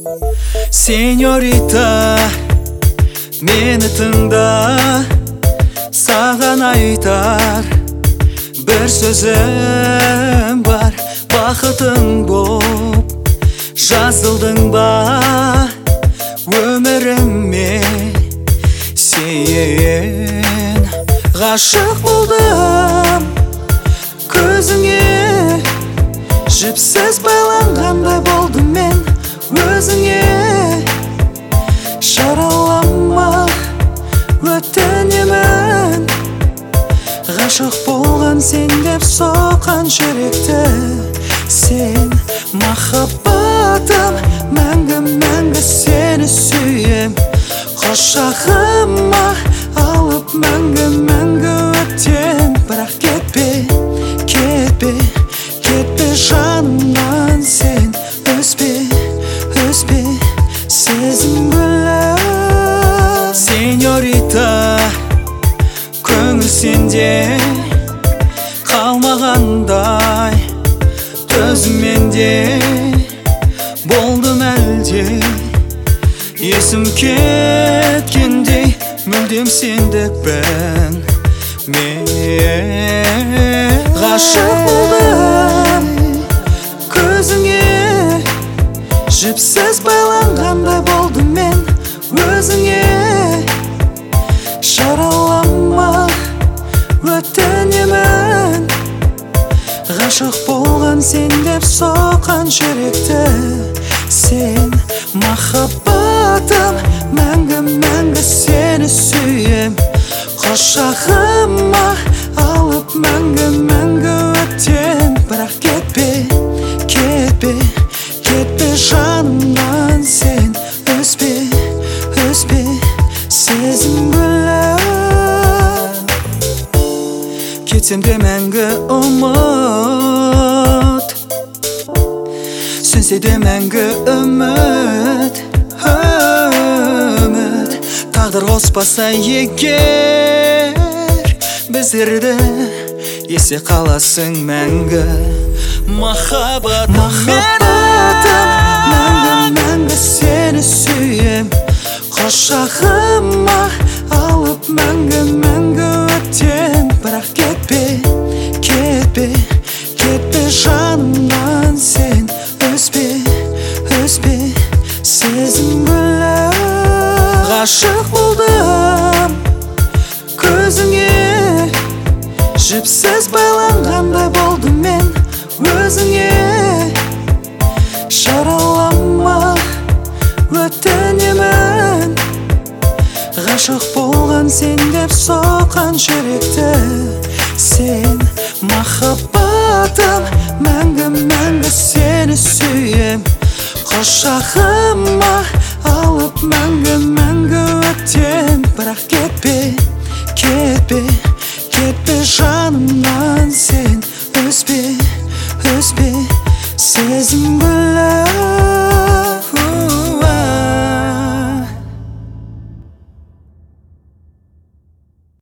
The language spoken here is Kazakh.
Señorita, meni tыңда, саған айтар бір сөзім бар. Бақытың боп жазылдың ба өміріме? Сен ғашық болдым көзіңе, жіпсіз байланғандай болдым мен өзіңе. Жаралама өтінемін, ғашық болған сен деп соққан жүректі. Сен махаббатым, мәңгі сені сүйем. Құшағыма алып мәңгі өтем. Бірақ кетпе жанымнан сен. Үзбе сезім гүлі. Сеньорита, көңіл сенде қалмағандай, төзімменде болдым әлде. Есім кеткендей мүлдем сендікпін мен. Ғашық болдым көзіңе, жіпсіз байланғандай болдым мен өзіңе. Жаралама өтінемін, ғашық болған сен деп соққан жүректі. Сен махаббатым, мәңгі сені сүйем. Құшағыма алып мәңгі өтем. Бірақ кетпе жанымнан сен. Үзбе сезім гүлі. Кетсем де мәңгі ұмыт, сөнсе де мәңгі үміт. Тағдыр қоспаса егер біздерді, есе қаласың мәңгі. Махаббатым, мәңгі сені сүйем. Құшағыма алып мәңгі өтем. Бірақ кетпе жанымнан сен. Үзбе сезім гүлі. Ғашық болдым көзіңе, жіпсіз байланғандай болдым мен өзіңе. Жаралама өтінемін, ғашық болған сен деп соққан жүректі. Сен махаббатым, мәңгі сені сүйем. Құшағыма алып мәңгі өтем. Бірақ кетпе жанымнан сен. Үзбе сезім гүлі.